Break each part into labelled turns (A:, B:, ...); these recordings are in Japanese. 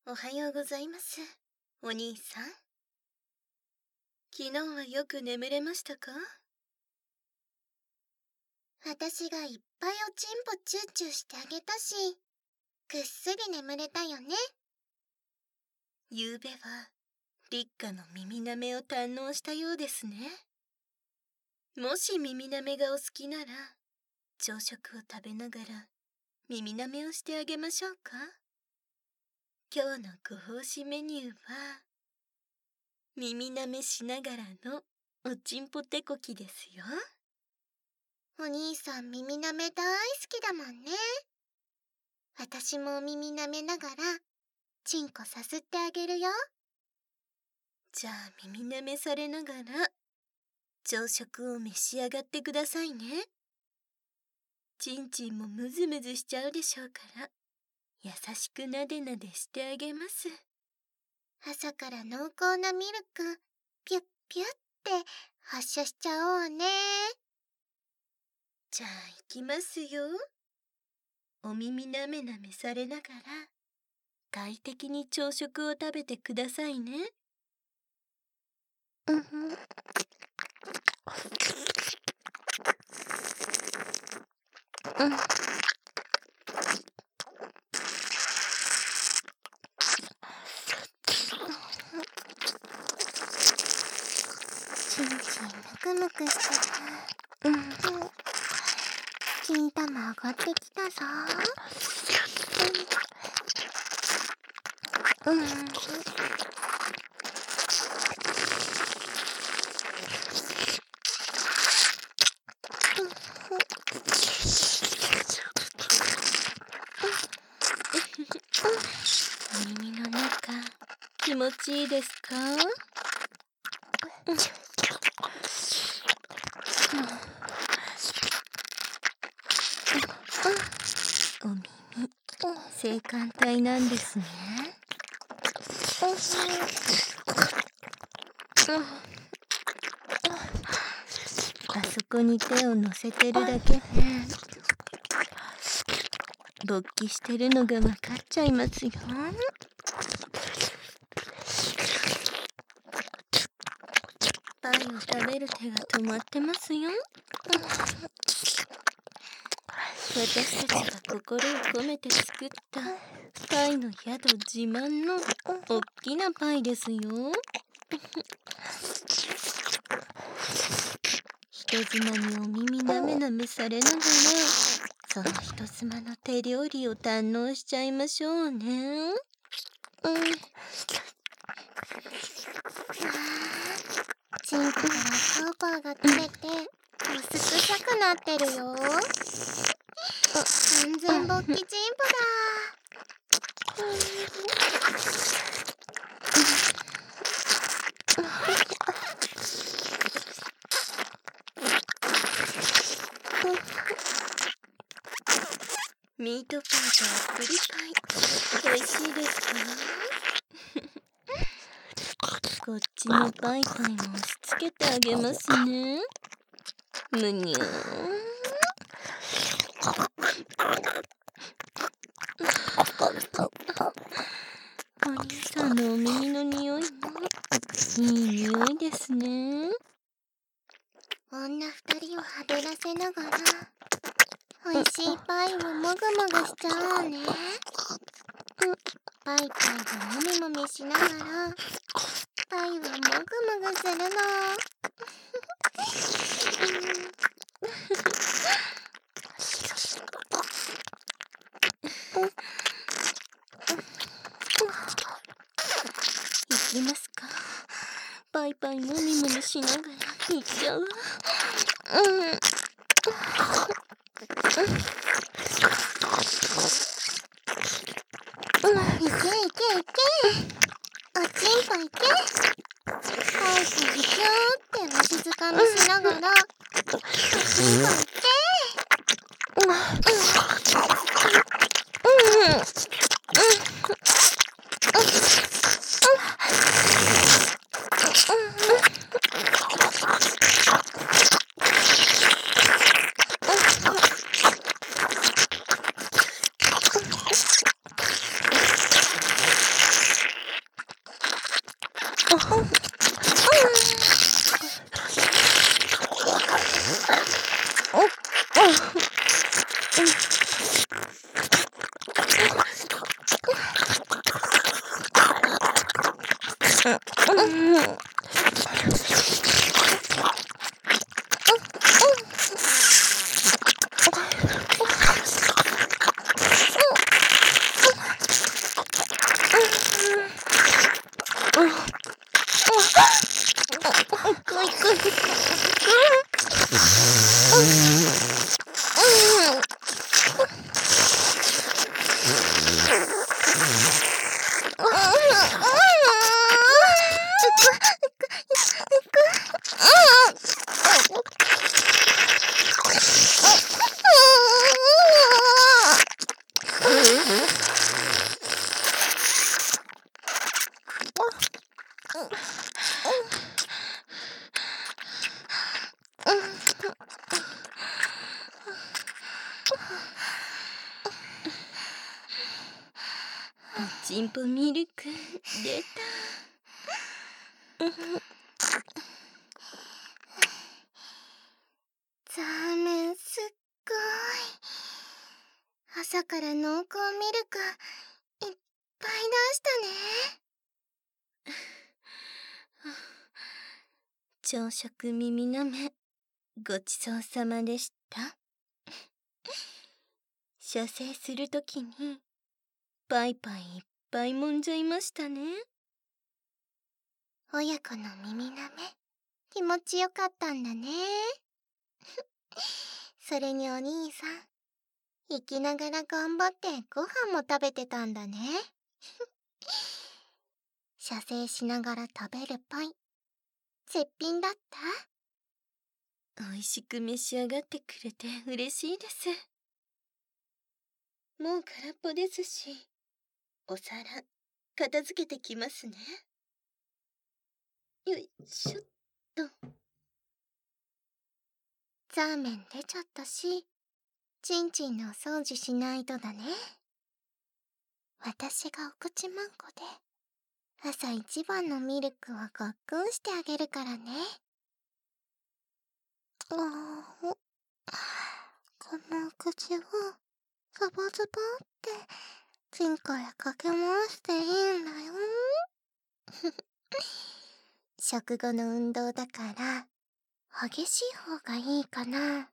A: おはようございます、お兄さん。昨日はよく眠れましたか？
B: 私がいっぱいおちんぽチューチューしてあげたし、ぐっすり眠れたよね。
A: ゆうべは立花の耳なめを堪能したようですね。もし耳なめがお好きなら、朝食を食べながら耳なめをしてあげましょうか。今日のご奉仕メニューは、耳なめしながらのおちんぽ手こきですよ。
B: お兄さん耳なめ大好きだもんね。私も耳なめながらチンコさすってあげるよ。
A: じゃあ耳なめされながら朝食を召し上がってくださいね。ちんちんもムズムズしちゃうでしょうから、優しくなでなでしてあげます。
B: 朝から濃厚なミルクピュッピュッって発射しちゃおうね。
A: じゃあ行きますよ。お耳なめなめされながら快適に朝食を食べてくださいね。
B: ちんちんむくむくしてる。金玉上がってきたぞ。
A: お耳の中気持ちいいですか？お耳、性感帯なんですね。あそこに手を乗せてるだけで勃起してるのが分かっちゃいますよ。パイを食べる手が止まってますよ。私たちが心を込めて作ったパイの宿自慢のおっきなパイですよ。人妻にお耳なめなめされながら、その人妻の手料理を堪能しちゃいましょうね。
B: チンコからパウパウが取れて薄臭くなってるよ。完全勃起チンポだ。
A: ミートパイとアップルパイ、美味しいですか？こっちのパイパイも押し付けてあげますね。むにゅー。お兄さんのお耳の匂いもいい匂いですね。
B: 女二人をはべらせながら美味しいパイをもぐもぐしちゃおうね。パイパイがもみもみしながらパイをもぐもぐするの。
A: いきますか。パイパイもみもみしながらいっちゃう。
B: いけいけいけ、おちんぽいけ。パイパイギューってわしづかみしながらおちんぽいけ。
A: チンポミルク出た。
B: ザーメンすっごい。朝から濃厚ミルクいっぱい出したね。
A: 朝食耳なめごちそうさまでした。射精するときにパイパイいっぱい揉んじゃいましたね。
B: 親子の耳なめ気持ちよかったんだね。それにお兄さん生きながら頑張ってご飯も食べてたんだね。射精しながら食べるパイ絶品だった？
A: 美味しく召し上がってくれて嬉しいです。もう空っぽですし、お皿片付けてきますね。よいしょっと。
B: ザーメン出ちゃったし、ちんちんのお掃除しないとだね。私がお口まんこで朝一番のミルクをごっくんしてあげるからね。このお口をサバズバってチンコへかけ回していいんだよ。食後の運動だから激しい方がいいかな。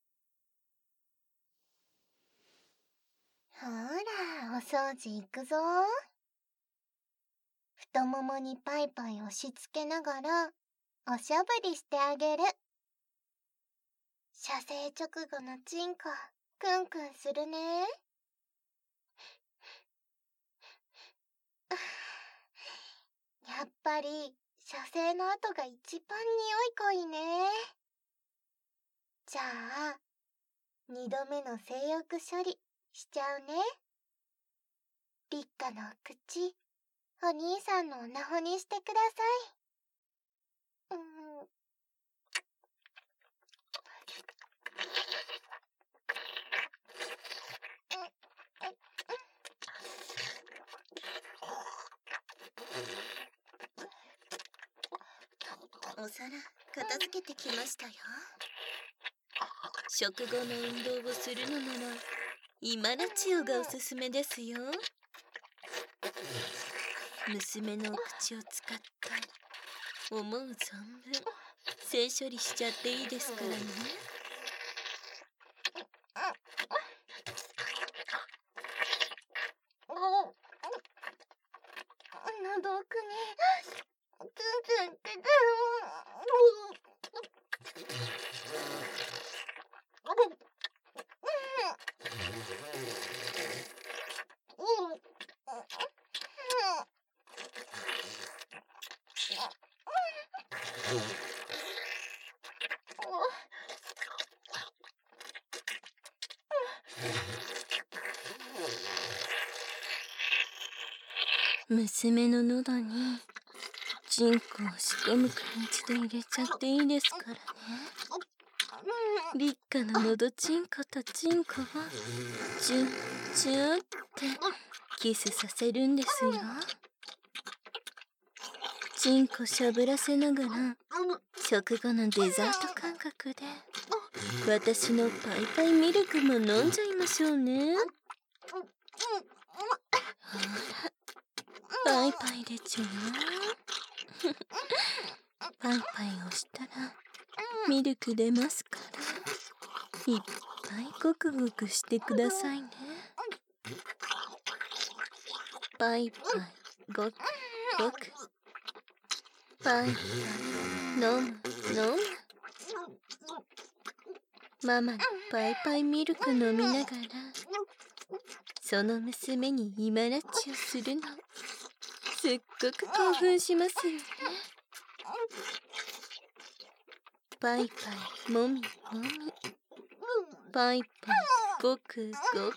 B: ほら、お掃除いくぞ。太ももにパイパイ押し付けながらおしゃぶりしてあげる。射精直後のチンコクンクンするね。やっぱり射精の後が一番匂い濃いね。じゃあ2度目の性欲処理しちゃうね。立花のお口お兄さんのおなほにしてください。
A: お皿片付けてきましたよ。食後の運動をするのなら今ラジオがおすすめですよ。娘のお口を使って思う存分性処理しちゃっていいですからね。
B: 喉奥にツンツンってた。
A: 娘の喉にチンコを仕込む感じで入れちゃっていいですからね。立花の喉チンコとチンコをチュッチュッってキスさせるんですよ。 チンコしゃぶらせながら食後のデザート感覚で私のパイパイミルクも飲んじゃいましょうね。ほら、パイパイでちょパイパイをしたらミルク出ますから、いっぱいゴクゴクしてくださいね。パイパイゴクゴク、パイパイ飲む飲む。ママのパイパイミルク飲みながらその娘に今ラッチをするのすっごく興奮しますよね。パイパイもみもみ、パイパイごくごく。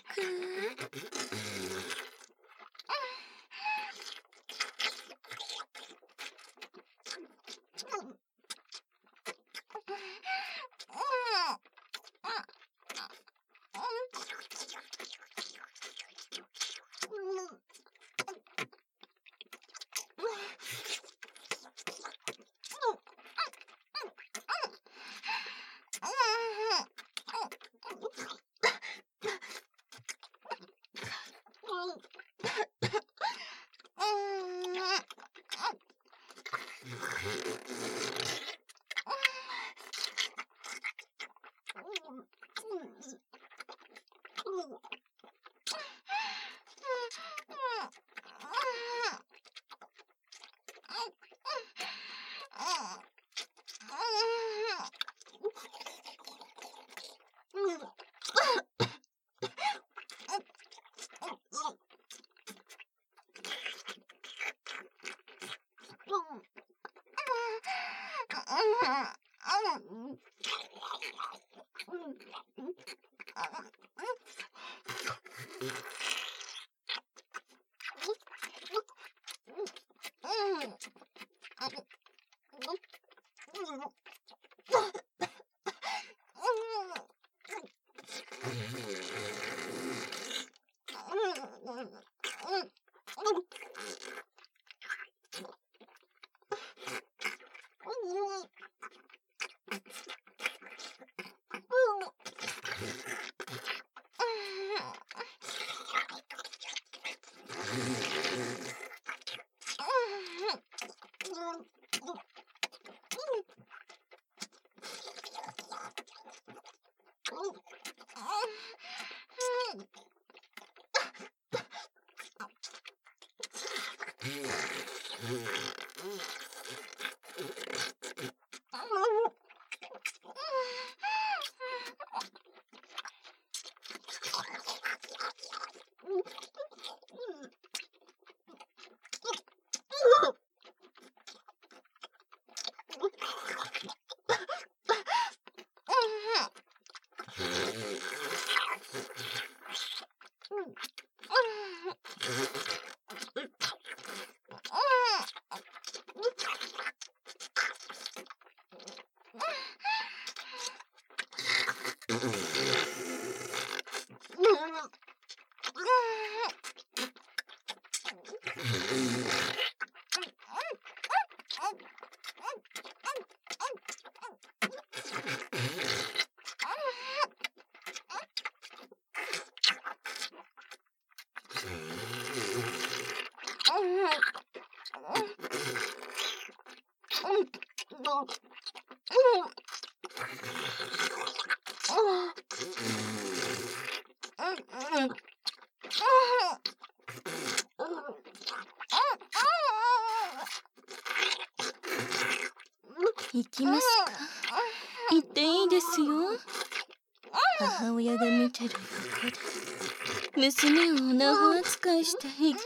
A: 行きますか？行っていいですよ。母親が見てる横で娘をおなご扱いして行くんです。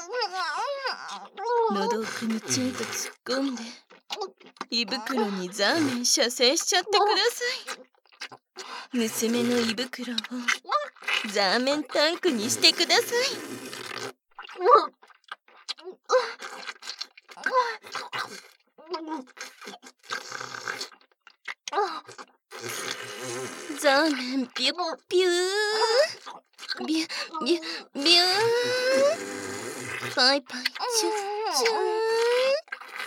A: 喉奥にチンと突っ込んで胃袋にザーメン射精しちゃってください。娘の胃袋をザーメンタンクにしてください。ザーメンピュッピュービュッビュッビューパイパイチュッチュー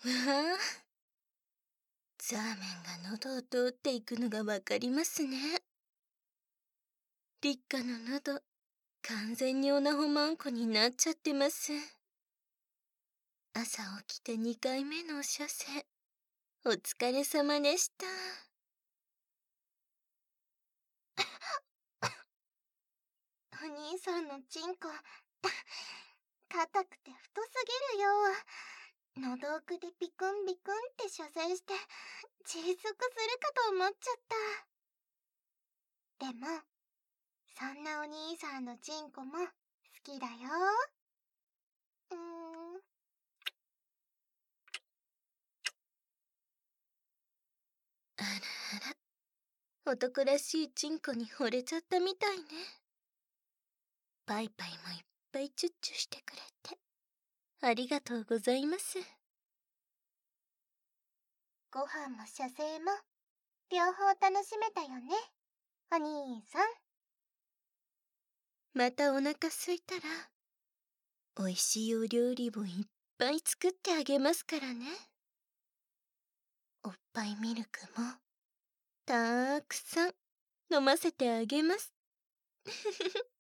A: わあ、ザーメンが喉を通っていくのがわかりますね。リッカの喉、完全にオナホマンコになっちゃってます。朝起きて2回目のお射精、お疲れ様でした。
B: お兄さんのチンコ硬くて太すぎるよ。喉奥でビクンビクンって射精して窒息するかと思っちゃった。でもそんなお兄さんのチンコも好きだよ。
A: あらあら、男らしいチンコに惚れちゃったみたいね。パイパイもいっぱいチュッチュしてくれてありがとうございます。
B: ご飯も射精も両方楽しめたよね、お兄さん。
A: またお腹すいたらおいしいお料理をいっぱい作ってあげますからね。おっぱいミルクもたくさん飲ませてあげます。